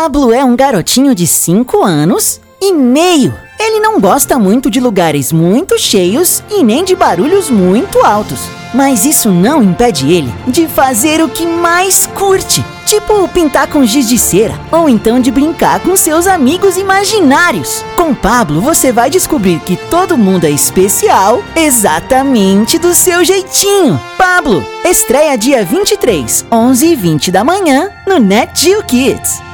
Pablo é um garotinho de 5 anos e meio. Ele não gosta muito de lugares muito cheios e nem de barulhos muito altos. Mas isso não impede ele de fazer o que mais curte, tipo pintar com giz de cera ou então de brincar com seus amigos imaginários. Com Pablo, você vai descobrir que todo mundo é especial exatamente do seu jeitinho. Pablo, estreia dia 23, 11h20 da manhã no Nat Geo Kids.